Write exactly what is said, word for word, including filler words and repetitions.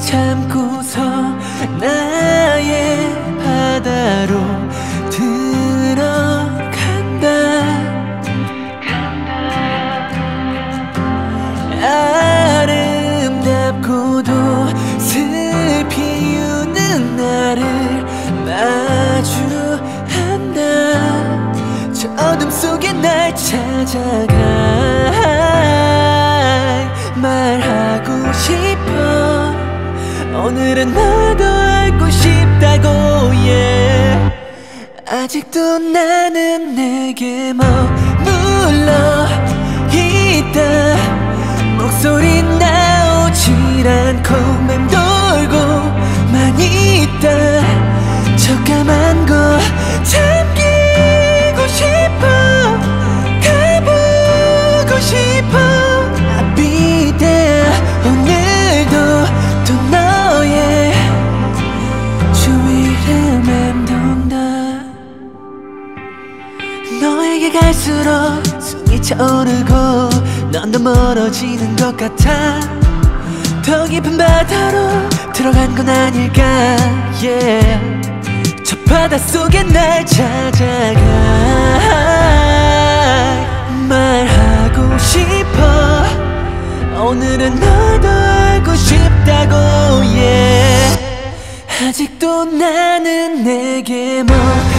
참고서 나의 바다로 들어간다. 아름답고도 슬피 우는 나를 마주한다. 저 어둠 속에 날 찾아가 말하고 싶어. 오늘은 너도 알고 싶다고 yeah. 아직도 나는 내게 머물러 있다. 목소리 나오질 않고 맴돌고만 있다. 저 까만 거 잠기고 싶어. 가보고 싶어. I'll be there. 오늘도 또 너의 주위를 맴돈다. 너에게 갈수록 숨이 차오르고 넌 더 멀어지는 것 같아. 더 깊은 바다로 들어간 건 아닐까 yeah. 저 바닷속에 날 찾아가 말하고 싶어. 오늘은 너도 알고 싶다고 yeah. 아직도 나는 내게 뭐